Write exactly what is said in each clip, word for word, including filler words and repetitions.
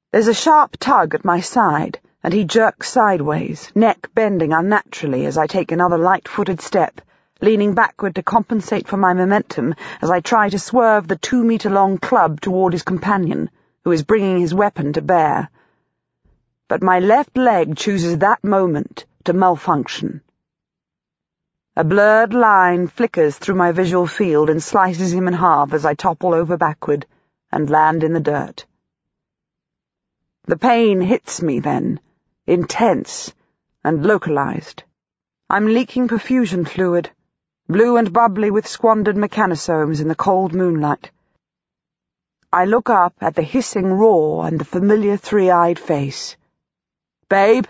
There's a sharp tug at my side, and he jerks sideways, neck bending unnaturally as I take another light-footed step, leaning backward to compensate for my momentum as I try to swerve the two-metre-long club toward his companion, who is bringing his weapon to bear. But my left leg chooses that moment to malfunction. A blurred line flickers through my visual field and slices him in half as I topple over backward and land in the dirt. The pain hits me then, intense and localized. I'm leaking perfusion fluid, blue and bubbly with squandered mechanosomes in the cold moonlight. I look up at the hissing roar and the familiar three-eyed face. "Babe?"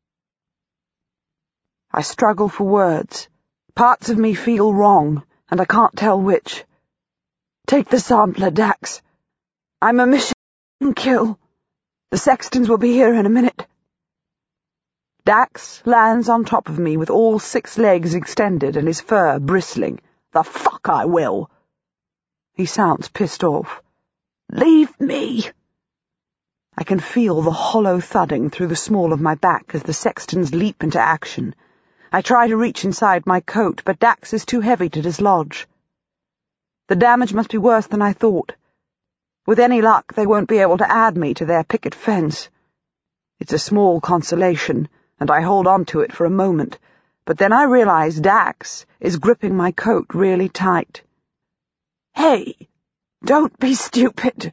I struggle for words. Parts of me feel wrong, and I can't tell which. "Take the sampler, Dax. I'm a mission kill. The Sextons will be here in a minute." Dax lands on top of me with all six legs extended and his fur bristling. "The fuck I will!" He sounds pissed off. "Leave me!" I can feel the hollow thudding through the small of my back as the Sextons leap into action. I try to reach inside my coat, but Dax is too heavy to dislodge. The damage must be worse than I thought. With any luck, they won't be able to add me to their picket fence. It's a small consolation, and I hold on to it for a moment, but then I realize Dax is gripping my coat really tight. "Hey, don't be stupid!"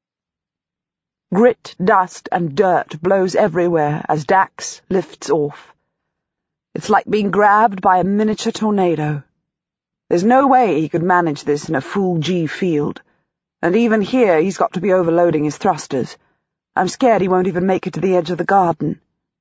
Grit, dust, and dirt blows everywhere as Dax lifts off. It's like being grabbed by a miniature tornado. There's no way he could manage this in a full G field, and even here he's got to be overloading his thrusters. I'm scared he won't even make it to the edge of the garden.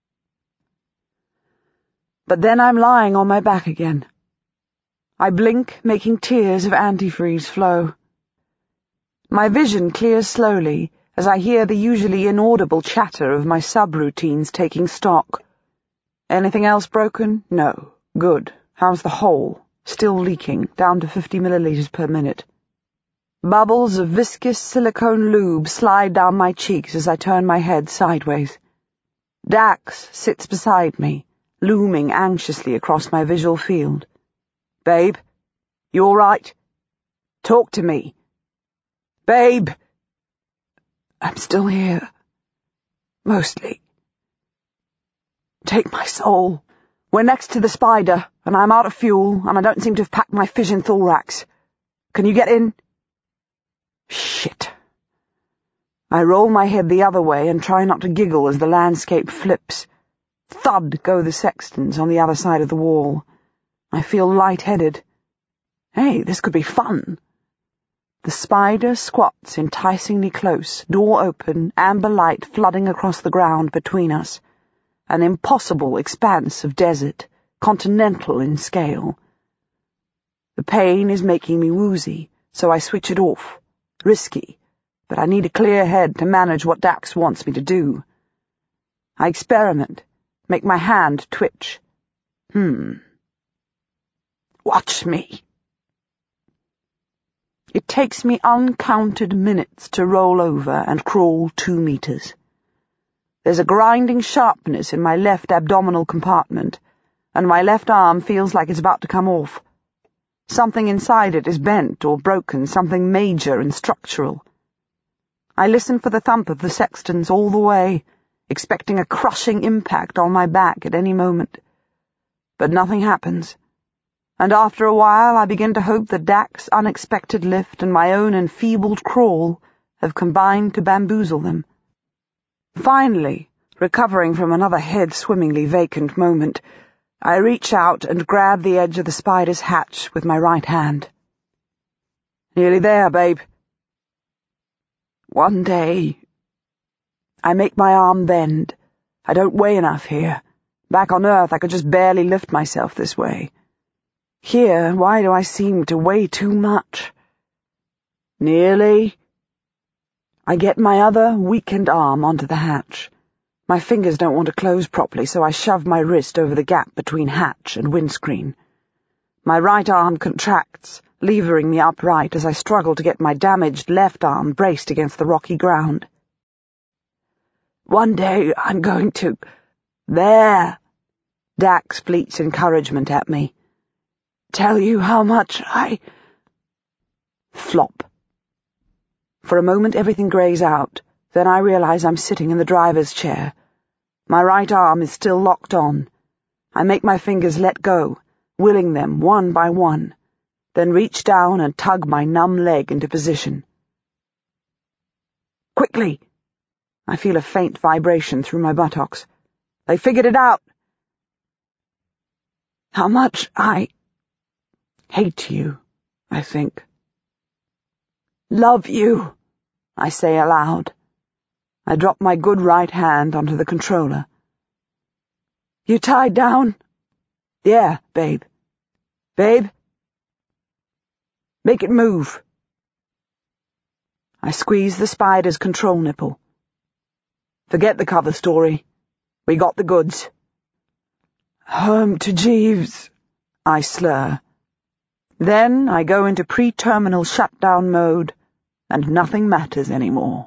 But then I'm lying on my back again. I blink, making tears of antifreeze flow. My vision clears slowly as I hear the usually inaudible chatter of my subroutines taking stock. Anything else broken? No. Good. How's the hole? Still leaking, down to fifty milliliters per minute. Bubbles of viscous silicone lube slide down my cheeks as I turn my head sideways. Dax sits beside me, looming anxiously across my visual field. "Babe, you all right? Talk to me. Babe!" I'm still here. Mostly. Take my soul. We're next to the Spider, and I'm out of fuel, and I don't seem to have packed my fission thorax. Can you get in? Shit. I roll my head the other way and try not to giggle as the landscape flips. Thud go the Sextons on the other side of the wall. I feel light-headed. Hey, this could be fun. The Spider squats enticingly close, door open, amber light flooding across the ground between us. An impossible expanse of desert, continental in scale. The pain is making me woozy, so I switch it off. Risky, but I need a clear head to manage what Dax wants me to do. I experiment, make my hand twitch. Hmm. Watch me. It takes me uncounted minutes to roll over and crawl two meters. There's a grinding sharpness in my left abdominal compartment, and my left arm feels like it's about to come off. Something inside it is bent or broken, something major and structural. I listen for the thump of the Sextons all the way, expecting a crushing impact on my back at any moment. But nothing happens, and after a while I begin to hope that Dax's unexpected lift and my own enfeebled crawl have combined to bamboozle them. Finally, recovering from another head-swimmingly vacant moment, I reach out and grab the edge of the Spider's hatch with my right hand. "Nearly there, babe." One day... I make my arm bend. I don't weigh enough here. Back on Earth, I could just barely lift myself this way. Here, why do I seem to weigh too much? "Nearly..." I get my other, weakened arm onto the hatch. My fingers don't want to close properly, so I shove my wrist over the gap between hatch and windscreen. My right arm contracts, levering me upright as I struggle to get my damaged left arm braced against the rocky ground. One day I'm going to... There! Dax bleats encouragement at me. Tell you how much I... Flop. For a moment everything greys out, then I realize I'm sitting in the driver's chair. My right arm is still locked on. I make my fingers let go, willing them one by one, then reach down and tug my numb leg into position. Quickly! I feel a faint vibration through my buttocks. They figured it out. How much I hate you, I think. Love you, I say aloud. I drop my good right hand onto the controller. You tied down? Yeah, babe. Babe? Make it move. I squeeze the spider's control nipple. Forget the cover story. We got the goods. Home to Jeeves, I slur. Then I go into pre-terminal shutdown mode, and nothing matters anymore.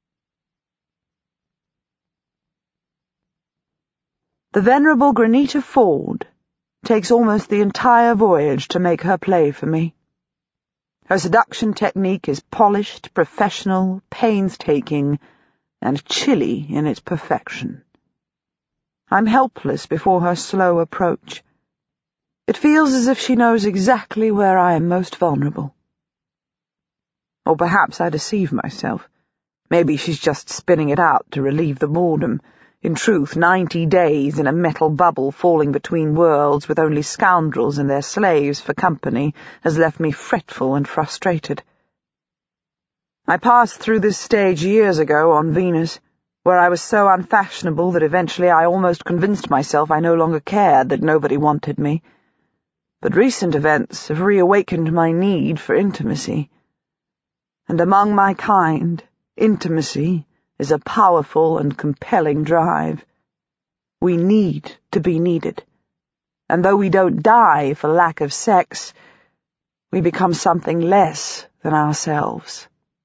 The venerable Granita Ford takes almost the entire voyage to make her play for me. Her seduction technique is polished, professional, painstaking, and chilly in its perfection. I'm helpless before her slow approach. It feels as if she knows exactly where I am most vulnerable. Or perhaps I deceive myself. Maybe she's just spinning it out to relieve the boredom. In truth, ninety days in a metal bubble falling between worlds with only scoundrels and their slaves for company has left me fretful and frustrated. I passed through this stage years ago on Venus, where I was so unfashionable that eventually I almost convinced myself I no longer cared, that nobody wanted me. But recent events have reawakened my need for intimacy. And among my kind, intimacy is a powerful and compelling drive. We need to be needed. And though we don't die for lack of sex, we become something less than ourselves.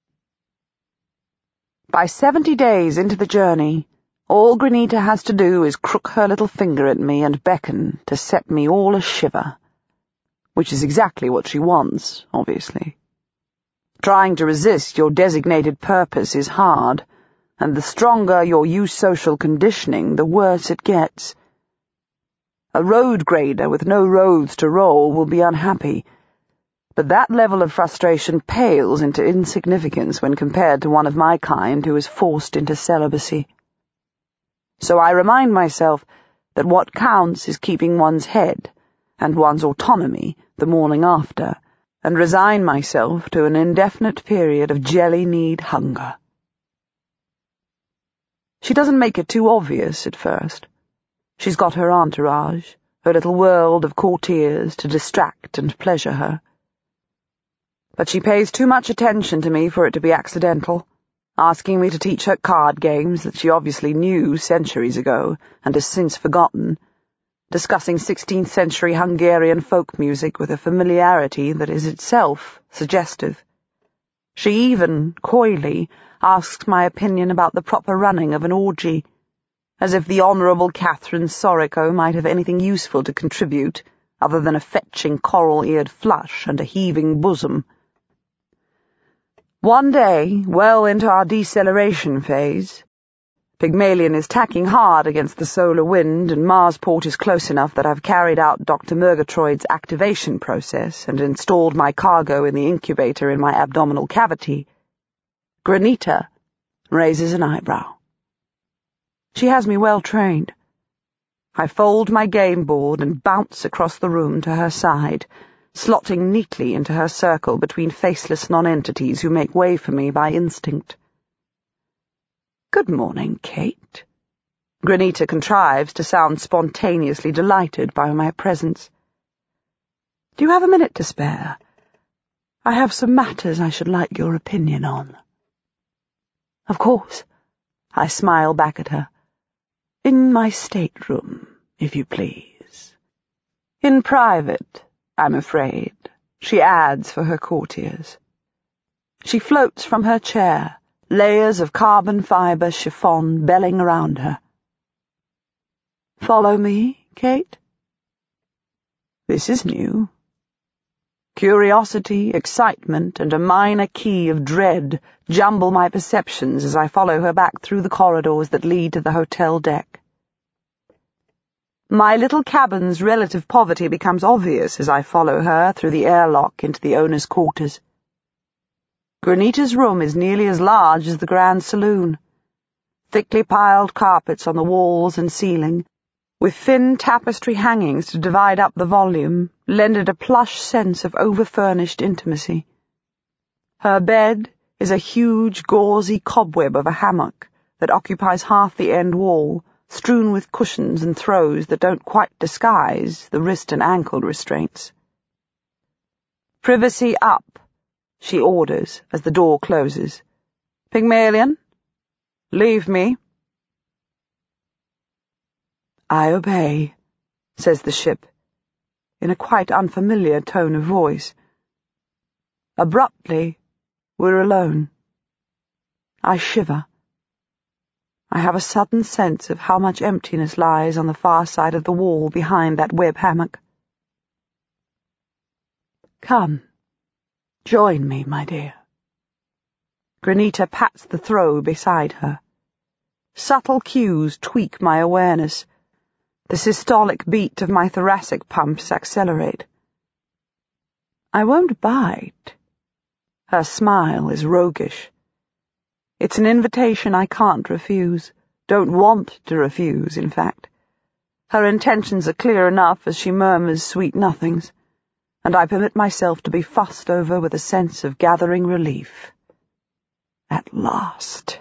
By seventy days into the journey, all Granita has to do is crook her little finger at me and beckon to set me all a-shiver. Which is exactly what she wants, obviously. Trying to resist your designated purpose is hard, and the stronger your eusocial conditioning, the worse it gets. A road grader with no roads to roll will be unhappy, but that level of frustration pales into insignificance when compared to one of my kind who is forced into celibacy. So I remind myself that what counts is keeping one's head and one's autonomy the morning after, and resign myself to an indefinite period of jelly-kneed hunger. She doesn't make it too obvious at first. She's got her entourage, her little world of courtiers to distract and pleasure her. But she pays too much attention to me for it to be accidental, asking me to teach her card games that she obviously knew centuries ago and has since forgotten, discussing sixteenth century Hungarian folk music with a familiarity that is itself suggestive. She even, coyly, asks my opinion about the proper running of an orgy, as if the Honourable Catherine Sorico might have anything useful to contribute other than a fetching coral-eared flush and a heaving bosom. One day, well into our deceleration phase, Pygmalion is tacking hard against the solar wind, and Marsport is close enough that I've carried out Doctor Murgatroyd's activation process and installed my cargo in the incubator in my abdominal cavity. Granita raises an eyebrow. She has me well trained. I fold my game board and bounce across the room to her side, slotting neatly into her circle between faceless nonentities who make way for me by instinct. Good morning, Kate. Granita contrives to sound spontaneously delighted by my presence. Do you have a minute to spare? I have some matters I should like your opinion on. Of course. I smile back at her. In my stateroom, if you please. In private, I'm afraid, she adds for her courtiers. She floats from her chair, layers of carbon fibre chiffon belling around her. "Follow me, Kate?" This is new. Curiosity, excitement, and a minor key of dread jumble my perceptions as I follow her back through the corridors that lead to the hotel deck. My little cabin's relative poverty becomes obvious as I follow her through the airlock into the owner's quarters. Granita's room is nearly as large as the Grand Saloon. Thickly piled carpets on the walls and ceiling, with thin tapestry hangings to divide up the volume, lended a plush sense of over-furnished intimacy. Her bed is a huge, gauzy cobweb of a hammock that occupies half the end wall, strewn with cushions and throws that don't quite disguise the wrist and ankle restraints. "Privacy up," she orders as the door closes. "Pygmalion, leave me." "I obey," says the ship, in a quite unfamiliar tone of voice. Abruptly, we're alone. I shiver. I have a sudden sense of how much emptiness lies on the far side of the wall behind that web hammock. "Come, join me, my dear." Granita pats the throw beside her. Subtle cues tweak my awareness. The systolic beat of my thoracic pumps accelerate. I won't bite. Her smile is roguish. It's an invitation I can't refuse, don't want to refuse, in fact. Her intentions are clear enough as she murmurs sweet nothings, and I permit myself to be fussed over with a sense of gathering relief. At last.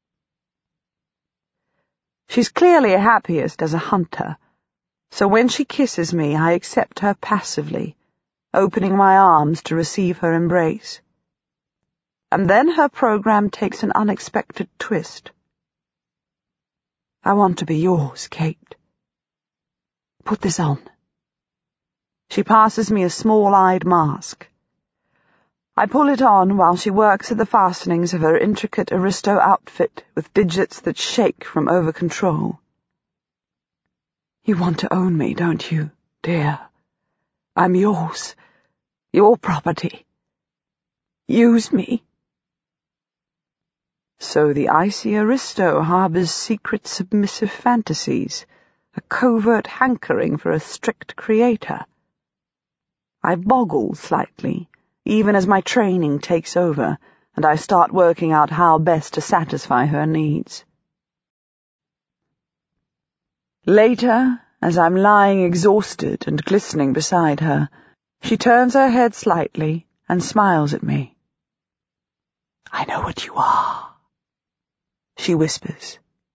She's clearly happiest as a hunter, so when she kisses me I accept her passively, opening my arms to receive her embrace. And then her program takes an unexpected twist. "I want to be yours, Kate. Put this on." She passes me a small-eyed mask. I pull it on while she works at the fastenings of her intricate aristo outfit with digits that shake from over-control. "You want to own me, don't you, dear? I'm yours, your property. Use me." So the icy aristo harbors secret submissive fantasies, a covert hankering for a strict creator. I boggle slightly, even as my training takes over, and I start working out how best to satisfy her needs. Later, as I'm lying exhausted and glistening beside her, she turns her head slightly and smiles at me. "I know what you are," she whispers.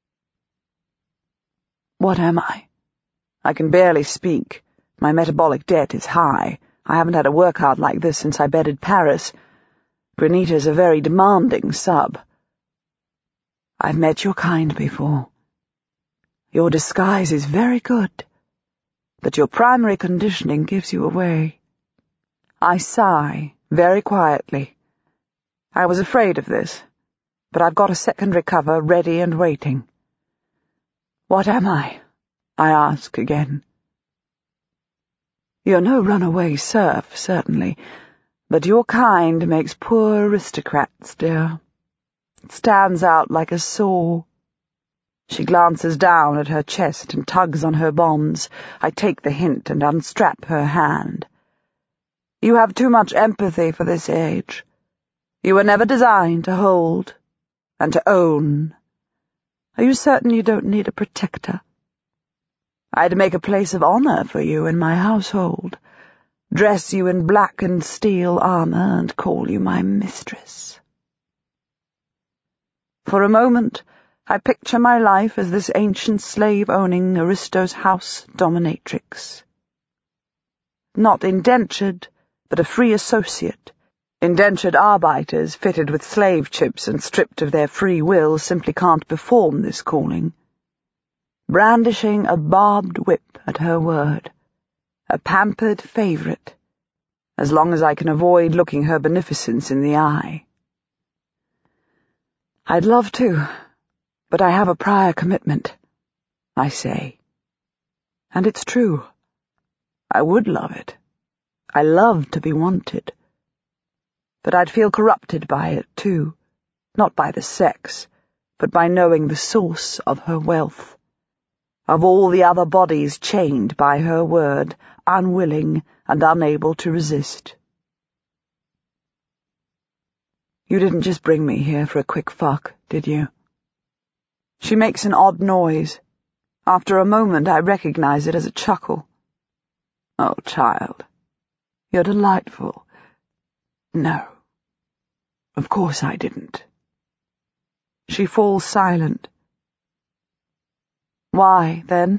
What am I? I can barely speak. My metabolic debt is high. I haven't had a workout like this since I bedded Paris. Granita's a very demanding sub. I've met your kind before. Your disguise is very good, but your primary conditioning gives you away. I sigh, very quietly. I was afraid of this, but I've got a secondary cover ready and waiting. What am I? I ask again. You're no runaway serf, certainly, but your kind makes poor aristocrats, dear. It stands out like a sore. She glances down at her chest and tugs on her bonds. I take the hint and unstrap her hand. You have too much empathy for this age. You were never designed to hold and to own. Are you certain you don't need a protector? I'd make a place of honor for you in my household, dress you in black and steel armor and call you my mistress. For a moment, I picture my life as this ancient slave-owning Aristo's house dominatrix. Not indentured, but a free associate. Indentured arbeiters fitted with slave chips and stripped of their free will simply can't perform this calling. Brandishing a barbed whip at her word. A pampered favorite, as long as I can avoid looking her beneficence in the eye. I'd love to, but I have a prior commitment, I say. And it's true. I would love it. I love to be wanted. But I'd feel corrupted by it, too. Not by the sex, but by knowing the source of her wealth. Of all the other bodies chained by her word, unwilling and unable to resist. You didn't just bring me here for a quick fuck, did you? She makes an odd noise. After a moment, I recognize it as a chuckle. Oh, child, you're delightful. No, of course I didn't. She falls silent. Why, then?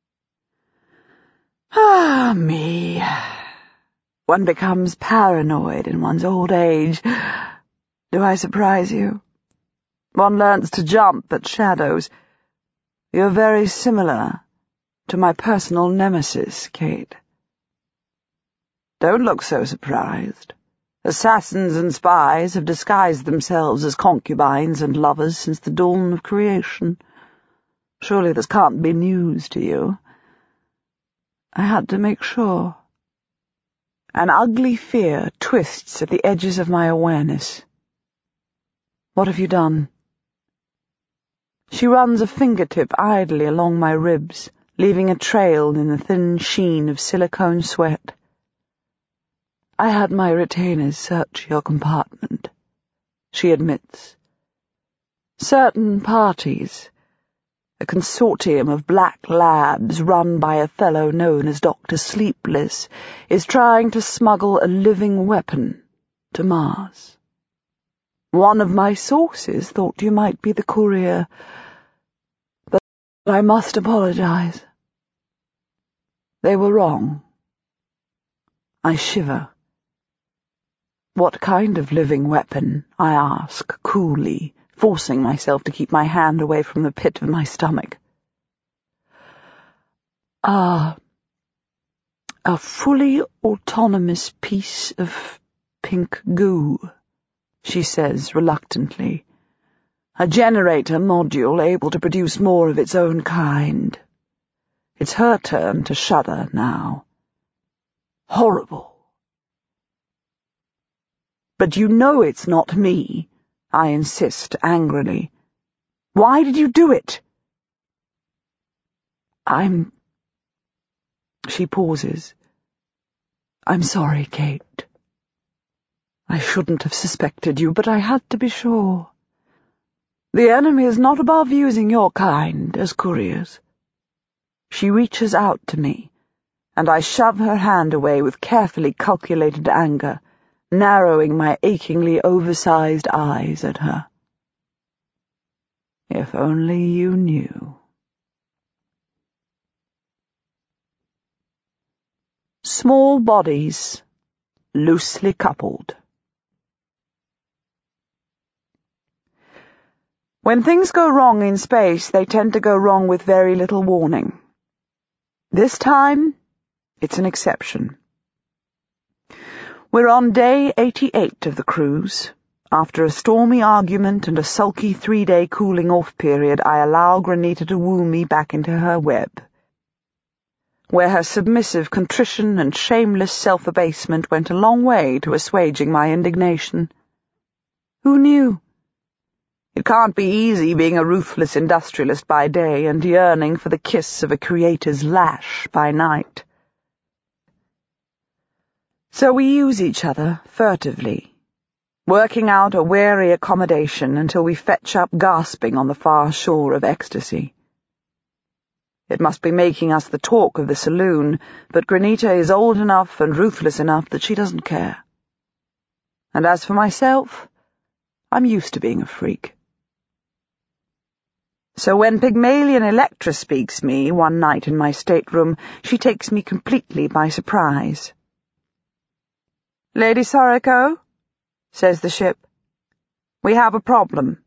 Ah, me. One becomes paranoid in one's old age. Do I surprise you? One learns to jump at shadows. You're very similar to my personal nemesis, Kate. Don't look so surprised. Assassins and spies have disguised themselves as concubines and lovers since the dawn of creation. Surely this can't be news to you. I had to make sure. An ugly fear twists at the edges of my awareness. What have you done? She runs a fingertip idly along my ribs, leaving a trail in the thin sheen of silicone sweat. I had my retainers search your compartment, she admits. Certain parties, a consortium of black labs run by a fellow known as Doctor Sleepless, is trying to smuggle a living weapon to Mars. One of my sources thought you might be the courier, but I must apologize. They were wrong. I shiver. What kind of living weapon? I ask, coolly, forcing myself to keep my hand away from the pit of my stomach. Ah, a fully autonomous piece of pink goo, she says reluctantly. A generator module able to produce more of its own kind. It's her turn to shudder now. Horrible. But you know it's not me, I insist angrily. Why did you do it? I'm... She pauses. I'm sorry, Kate. I shouldn't have suspected you, but I had to be sure. The enemy is not above using your kind as couriers. She reaches out to me, and I shove her hand away with carefully calculated anger, narrowing my achingly oversized eyes at her. If only you knew. Small bodies, loosely coupled. When things go wrong in space, they tend to go wrong with very little warning. This time, it's an exception. We're on day eighty-eight of the cruise. After a stormy argument and a sulky three-day cooling-off period, I allow Granita to woo me back into her web, where her submissive contrition and shameless self-abasement went a long way to assuaging my indignation. Who knew? It can't be easy being a ruthless industrialist by day and yearning for the kiss of a creator's lash by night. So we use each other furtively, working out a wary accommodation until we fetch up gasping on the far shore of ecstasy. It must be making us the talk of the saloon, but Granita is old enough and ruthless enough that she doesn't care. And as for myself, I'm used to being a freak. So when Pygmalion Electra speaks me one night in my stateroom, she takes me completely by surprise. "Lady Soriko," says the ship, "we have a problem."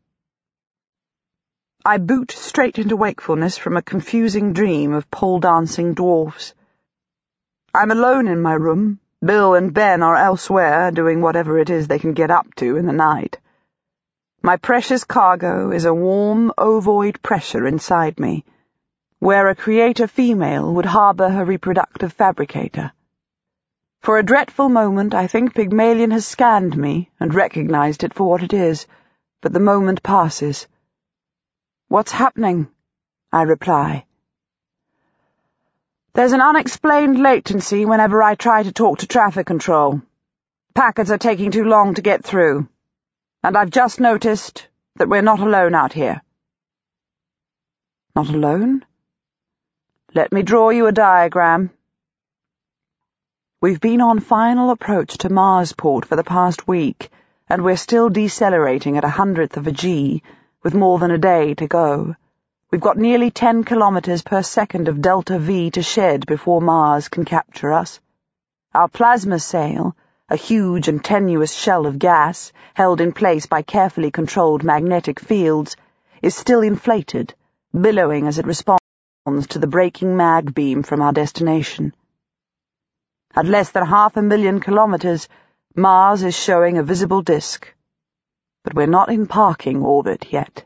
I boot straight into wakefulness from a confusing dream of pole-dancing dwarfs. I'm alone in my room. Bill and Ben are elsewhere, doing whatever it is they can get up to in the night. My precious cargo is a warm, ovoid pressure inside me, where a creator female would harbour her reproductive fabricator. For a dreadful moment I think Pygmalion has scanned me and recognized it for what it is, but the moment passes. "What's happening?" I reply. "There's an unexplained latency whenever I try to talk to traffic control. Packets are taking too long to get through. And I've just noticed that we're not alone out here." "Not alone?" "Let me draw you a diagram." We've been on final approach to Marsport for the past week, and we're still decelerating at a hundredth of a G, with more than a day to go. We've got nearly ten kilometers per second of delta V to shed before Mars can capture us. Our plasma sail, a huge and tenuous shell of gas, held in place by carefully controlled magnetic fields, is still inflated, billowing as it responds to the breaking mag beam from our destination. At less than half a million kilometers, Mars is showing a visible disk. But we're not in parking orbit yet.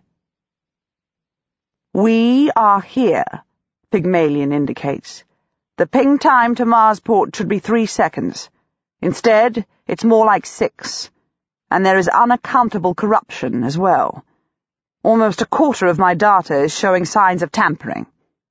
"We are here," Pygmalion indicates. "The ping time to Marsport should be three seconds. Instead, it's more like six, and there is unaccountable corruption as well. Almost a quarter of my data is showing signs of tampering."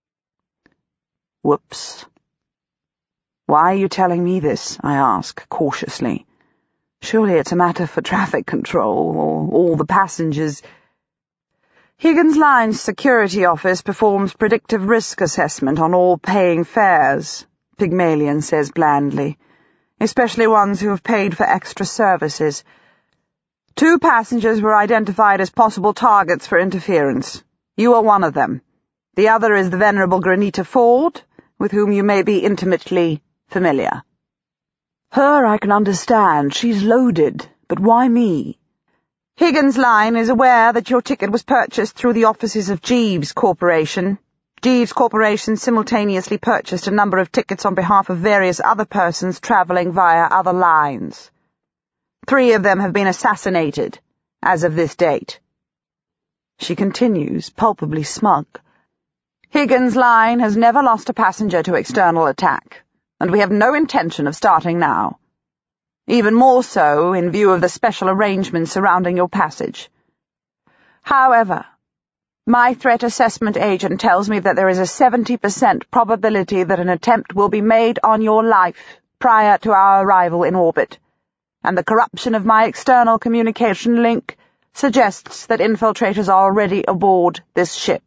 Whoops. "Why are you telling me this?" I ask, cautiously. "Surely it's a matter for traffic control, or all the passengers." "Higgins Line's security office performs predictive risk assessment on all paying fares," Pygmalion says blandly. "Especially ones who have paid for extra services. Two passengers were identified as possible targets for interference. You are one of them. The other is the venerable Granita Ford, with whom you may be intimately familiar." "Her I can understand. She's loaded. But why me?" "Higgins Line is aware that your ticket was purchased through the offices of Jeeves Corporation. Jeeves Corporation simultaneously purchased a number of tickets on behalf of various other persons traveling via other lines. Three of them have been assassinated, as of this date." She continues, palpably smug. "Higgins Line has never lost a passenger to external attack, and we have no intention of starting now. Even more so in view of the special arrangements surrounding your passage. However, my threat assessment agent tells me that there is a seventy percent probability that an attempt will be made on your life prior to our arrival in orbit, and the corruption of my external communication link suggests that infiltrators are already aboard this ship."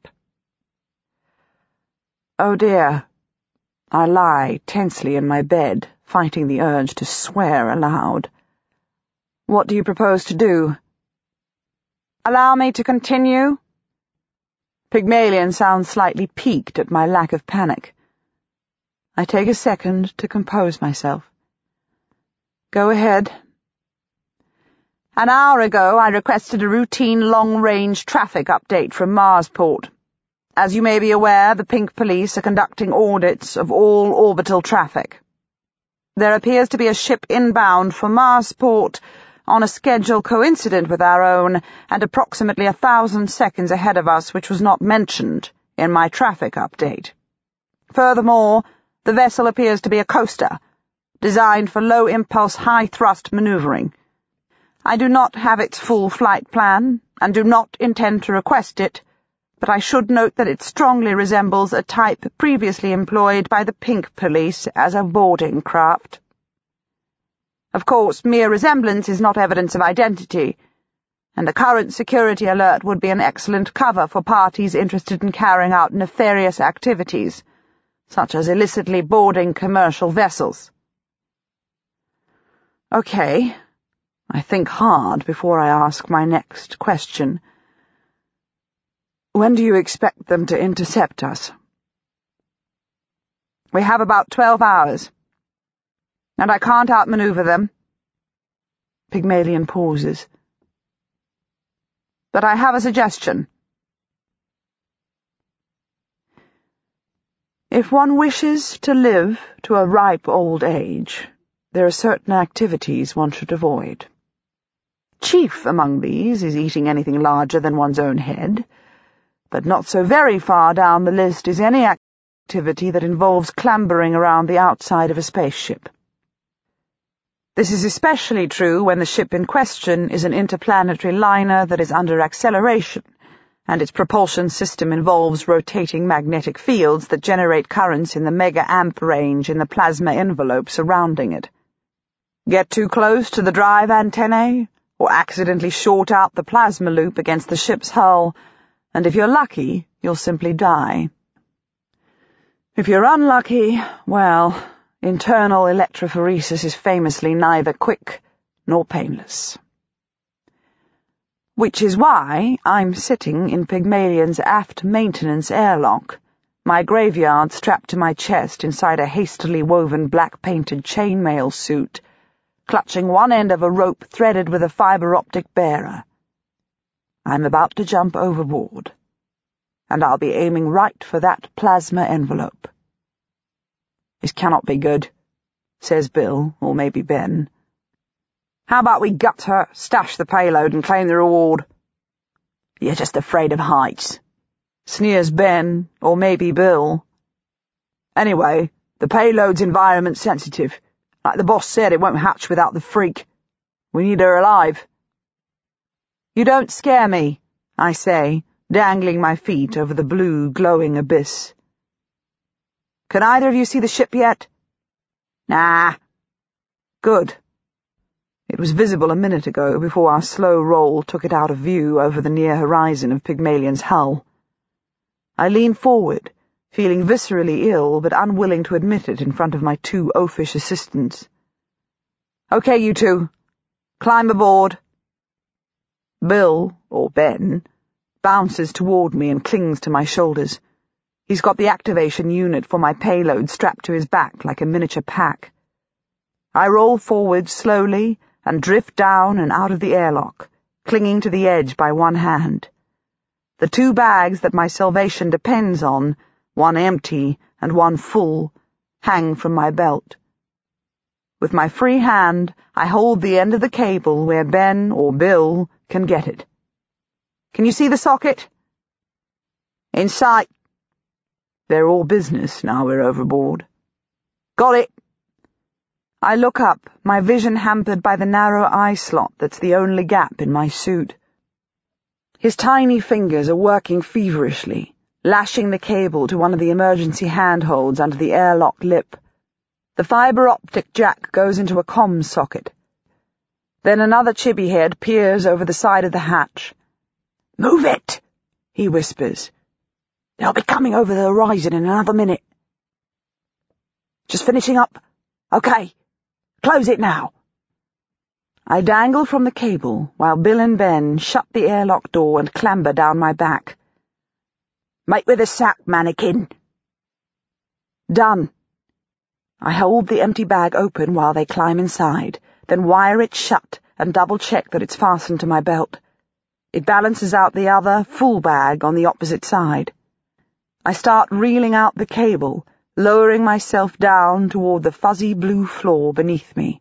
Oh dear. I lie tensely in my bed, fighting the urge to swear aloud. "What do you propose to do?" "Allow me to continue?" Pygmalion sounds slightly piqued at my lack of panic. I take a second to compose myself. "Go ahead." "An hour ago I requested a routine long-range traffic update from Marsport. As you may be aware, the Pink Police are conducting audits of all orbital traffic. There appears to be a ship inbound for Marsport on a schedule coincident with our own and approximately a thousand seconds ahead of us, which was not mentioned in my traffic update. Furthermore, the vessel appears to be a coaster, designed for low-impulse, high-thrust maneuvering. I do not have its full flight plan, and do not intend to request it, but I should note that it strongly resembles a type previously employed by the Pink Police as a boarding craft. Of course, mere resemblance is not evidence of identity, and the current security alert would be an excellent cover for parties interested in carrying out nefarious activities, such as illicitly boarding commercial vessels." Okay. I think hard before I ask my next question. "When do you expect them to intercept us?" "We have about twelve hours. And I can't outmaneuver them." Pygmalion pauses. "But I have a suggestion. If one wishes to live to a ripe old age, there are certain activities one should avoid. Chief among these is eating anything larger than one's own head, but not so very far down the list is any activity that involves clambering around the outside of a spaceship. This is especially true when the ship in question is an interplanetary liner that is under acceleration, and its propulsion system involves rotating magnetic fields that generate currents in the mega-amp range in the plasma envelope surrounding it. Get too close to the drive antennae, or accidentally short out the plasma loop against the ship's hull, and if you're lucky, you'll simply die. If you're unlucky, well, internal electrophoresis is famously neither quick nor painless. Which is why I'm sitting in Pygmalion's aft maintenance airlock, my graveyard strapped to my chest inside a hastily woven black-painted chainmail suit, clutching one end of a rope threaded with a fiber-optic bearer. I'm about to jump overboard, and I'll be aiming right for that plasma envelope. This cannot be good, says Bill, or maybe Ben. How about we gut her, stash the payload, and claim the reward? You're just afraid of heights, sneers Ben, or maybe Bill. Anyway, the payload's environment sensitive. Like the boss said, it won't hatch without the freak. We need her alive. You don't scare me, I say, dangling my feet over the blue, glowing abyss. Can either of you see the ship yet? Nah. Good. It was visible a minute ago before our slow roll took it out of view over the near horizon of Pygmalion's hull. I leaned forward, feeling viscerally ill but unwilling to admit it in front of my two oafish assistants. Okay, you two. Climb aboard. Bill, or Ben, bounces toward me and clings to my shoulders. He's got the activation unit for my payload strapped to his back like a miniature pack. I roll forward slowly and drift down and out of the airlock, clinging to the edge by one hand. The two bags that my salvation depends on, one empty and one full, hang from my belt. With my free hand, I hold the end of the cable where Ben or Bill can get it. Can you see the socket? In sight. They're all business now we're overboard. Got it. I look up, my vision hampered by the narrow eye slot that's the only gap in my suit. His tiny fingers are working feverishly, lashing the cable to one of the emergency handholds under the airlock lip. The fiber-optic jack goes into a comms socket. Then another chibi head peers over the side of the hatch. Move it, he whispers. They'll be coming over the horizon in another minute. Just finishing up. Okay. Close it now. I dangle from the cable while Bill and Ben shut the airlock door and clamber down my back. Make with a sack, mannequin. Done. I hold the empty bag open while they climb inside, then wire it shut and double-check that it's fastened to my belt. It balances out the other, full bag on the opposite side. I start reeling out the cable, lowering myself down toward the fuzzy blue floor beneath me.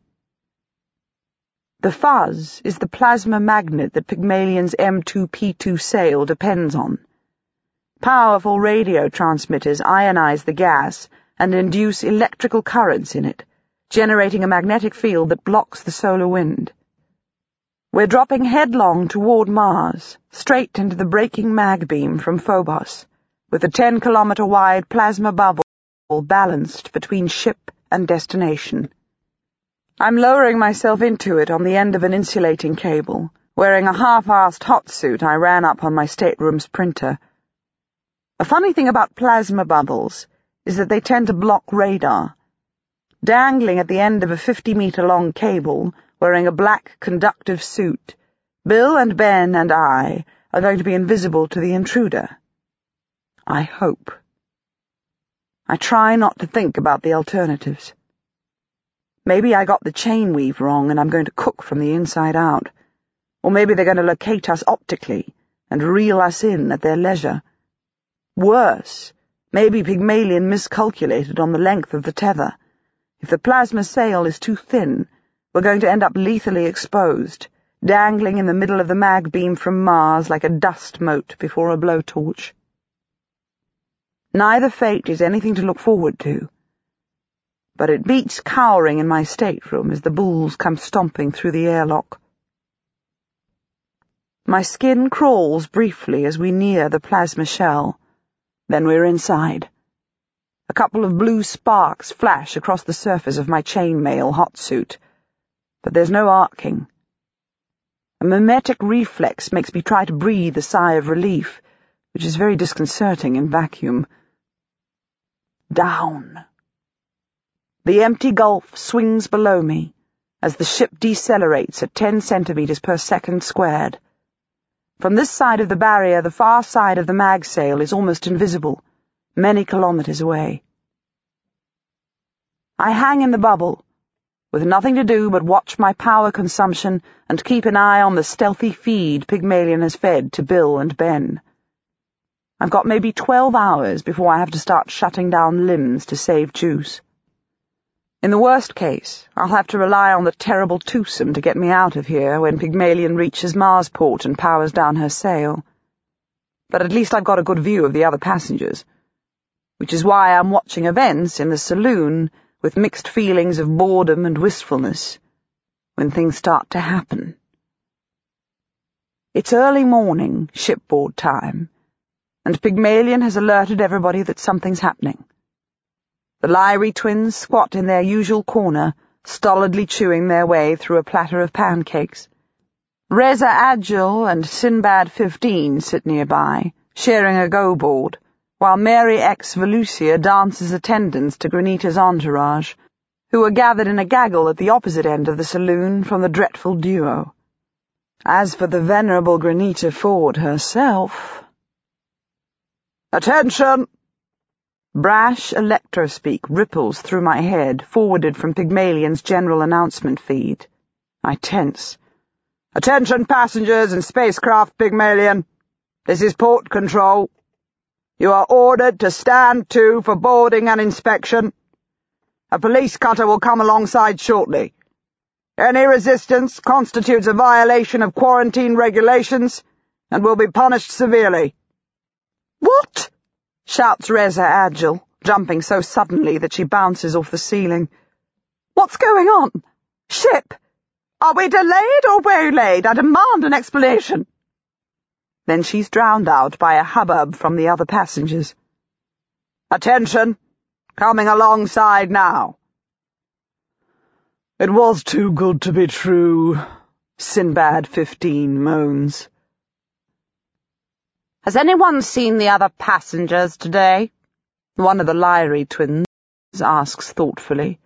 The fuzz is the plasma magnet that Pygmalion's M two P two sail depends on. Powerful radio transmitters ionize the gas and induce electrical currents in it, generating a magnetic field that blocks the solar wind. We're dropping headlong toward Mars, straight into the breaking mag beam from Phobos, with a ten-kilometer-wide plasma bubble balanced between ship and destination. I'm lowering myself into it on the end of an insulating cable, wearing a half-assed hot suit I ran up on my stateroom's printer. A funny thing about plasma bubbles is that they tend to block radar. Dangling at the end of a fifty-meter-long cable, wearing a black conductive suit, Bill and Ben and I are going to be invisible to the intruder. I hope. I try not to think about the alternatives. Maybe I got the chain weave wrong and I'm going to cook from the inside out. Or maybe they're going to locate us optically and reel us in at their leisure. Worse, maybe Pygmalion miscalculated on the length of the tether. If the plasma sail is too thin, we're going to end up lethally exposed, dangling in the middle of the mag beam from Mars like a dust mote before a blowtorch. Neither fate is anything to look forward to, but it beats cowering in my stateroom as the bulls come stomping through the airlock. My skin crawls briefly as we near the plasma shell. Then we're inside. A couple of blue sparks flash across the surface of my chainmail hot suit, but there's no arcing. A mimetic reflex makes me try to breathe a sigh of relief, which is very disconcerting in vacuum. Down. The empty gulf swings below me as the ship decelerates at ten centimeters per second squared. From this side of the barrier, the far side of the mag sail is almost invisible, many kilometers away. I hang in the bubble, with nothing to do but watch my power consumption and keep an eye on the stealthy feed Pygmalion has fed to Bill and Ben. I've got maybe twelve hours before I have to start shutting down limbs to save juice. In the worst case, I'll have to rely on the terrible twosome to get me out of here when Pygmalion reaches Marsport and powers down her sail. But at least I've got a good view of the other passengers, which is why I'm watching events in the saloon with mixed feelings of boredom and wistfulness when things start to happen. It's early morning, shipboard time, and Pygmalion has alerted everybody that something's happening. The Lyrie twins squat in their usual corner, stolidly chewing their way through a platter of pancakes. Reza Agil and Sinbad fifteen sit nearby, sharing a go-board, while Mary X. Volusia dances attendance to Granita's entourage, who are gathered in a gaggle at the opposite end of the saloon from the dreadful duo. As for the venerable Granita Ford herself... "Attention!" Brash electrospeak ripples through my head, forwarded from Pygmalion's general announcement feed. I tense. "Attention passengers and spacecraft Pygmalion. This is port control. You are ordered to stand to for boarding and inspection. A police cutter will come alongside shortly. Any resistance constitutes a violation of quarantine regulations and will be punished severely." "What?" shouts Reza Agil, jumping so suddenly that she bounces off the ceiling. "What's going on? Ship? Are we delayed or waylaid? I demand an explanation." Then she's drowned out by a hubbub from the other passengers. "Attention! Coming alongside now." "It was too good to be true," Sinbad fifteen moans. "Has anyone seen the other passengers today?" one of the Lyrie twins asks thoughtfully.